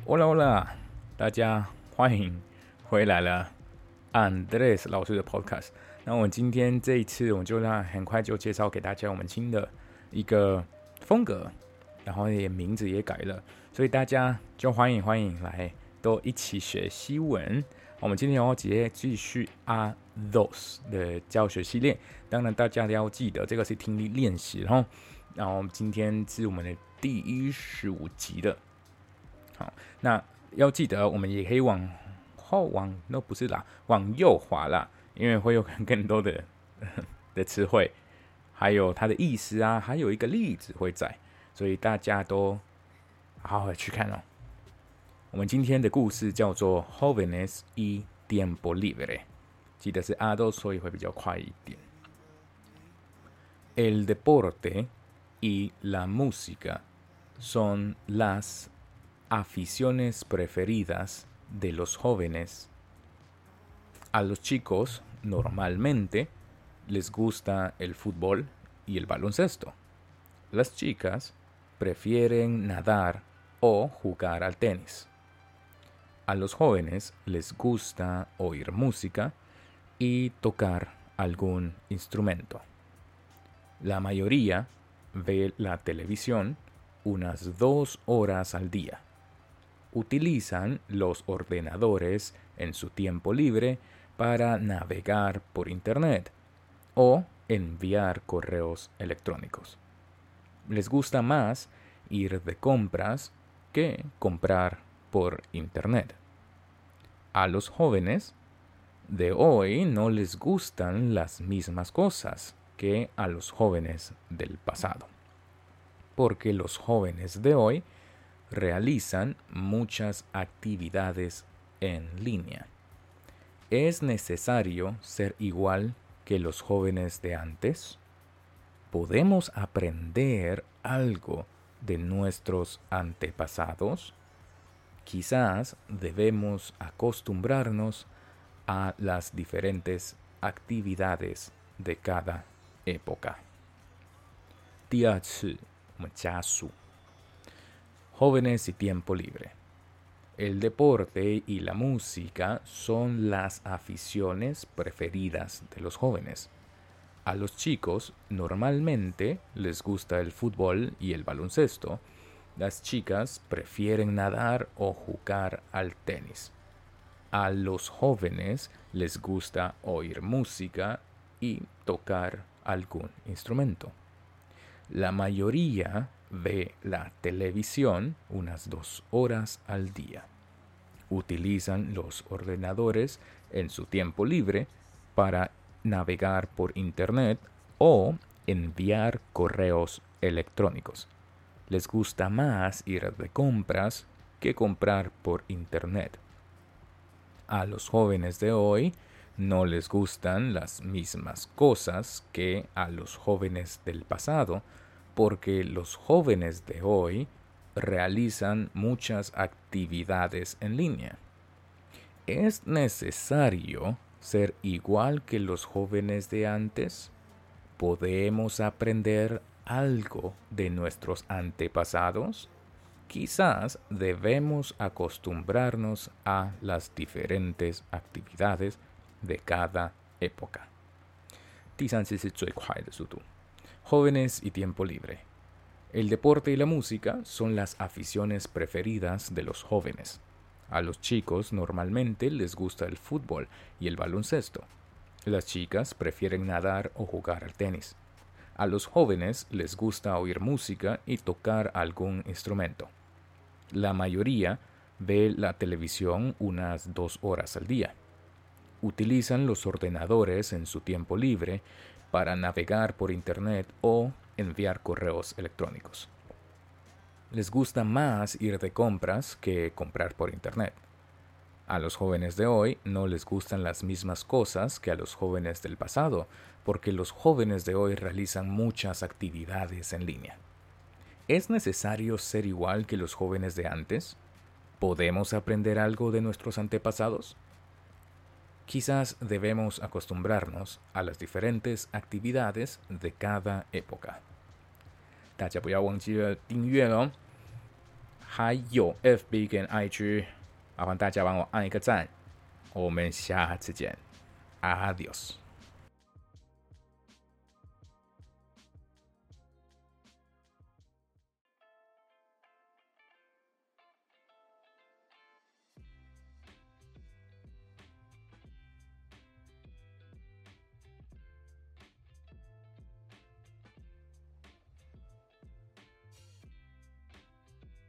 Hola Hola，大家欢迎回来了，Andres 老师的 Podcast。那我们今天这一次，我们就很快就介绍给大家我们新的一个风格，然后也名字也改了，所以大家就欢迎来都一起学西文。我们今天要直接继续those 的教学系列，当然大家要记得这个是听力练习，然后今天是我们的第15集的。好，那要记得，我们也可以那不是啦，往右滑啦，因为会有更多的词汇，还有它的意思啊，还有一个例子会在，所以大家都好好的去看哦。我们今天的故事叫做 Jóvenes y Tiempo Libre， 记得是阿都，所以会比较快一点。El deporte y la música son las aficiones preferidas de los jóvenes. A los chicos normalmente les gusta el fútbol y el baloncesto. Las chicas prefieren nadar o jugar al tenis. A los jóvenes les gusta oír música y tocar algún instrumento. La mayoría ve la televisión unas 2 horas al día. Utilizan los ordenadores en su tiempo libre para navegar por Internet o enviar correos electrónicos. Les gusta más ir de compras que comprar por Internet. A los jóvenes de hoy no les gustan las mismas cosas que a los jóvenes del pasado, porque los jóvenes de hoy realizan muchas actividades en línea. ¿Es necesario ser igual que los jóvenes de antes? ¿Podemos aprender algo de nuestros antepasados? Quizás debemos acostumbrarnos a las diferentes actividades de cada época. 第二次，我们加速。Jóvenes y tiempo libre. El deporte y la música son las aficiones preferidas de los jóvenes. A los chicos normalmente les gusta el fútbol y el baloncesto. Las chicas prefieren nadar o jugar al tenis. A los jóvenes les gusta oír música y tocar algún instrumento. La mayoría ve la televisión unas 2 horas al día. Utilizan los ordenadores en su tiempo libre para navegar por Internet o enviar correos electrónicos. Les gusta más ir de compras que comprar por Internet. A los jóvenes de hoy no les gustan las mismas cosas que a los jóvenes del pasado, porque los jóvenes de hoy realizan muchas actividades en línea. ¿Es necesario ser igual que los jóvenes de antes? ¿Podemos aprender algo de nuestros antepasados? Quizás debemos acostumbrarnos a las diferentes actividades de cada época. 第三次是最快的速度。Jóvenes y tiempo libre. El deporte y la música son las aficiones preferidas de los jóvenes. A los chicos normalmente les gusta el fútbol y el baloncesto. Las chicas prefieren nadar o jugar al tenis. A los jóvenes les gusta oír música y tocar algún instrumento. La mayoría ve la televisión unas 2 horas al día. Utilizan los ordenadores en su tiempo libre para navegar por Internet o enviar correos electrónicos. Les gusta más ir de compras que comprar por Internet. A los jóvenes de hoy no les gustan las mismas cosas que a los jóvenes del pasado, porque los jóvenes de hoy realizan muchas actividades en línea. ¿Es necesario ser igual que los jóvenes de antes? ¿Podemos aprender algo de nuestros antepasados? Quizás debemos acostumbrarnos a las diferentes actividades de cada época. 大家不要忘记了订阅哦。 还有 FB 跟 IG，麻烦大家帮我按一个赞。我们下次见，Adios。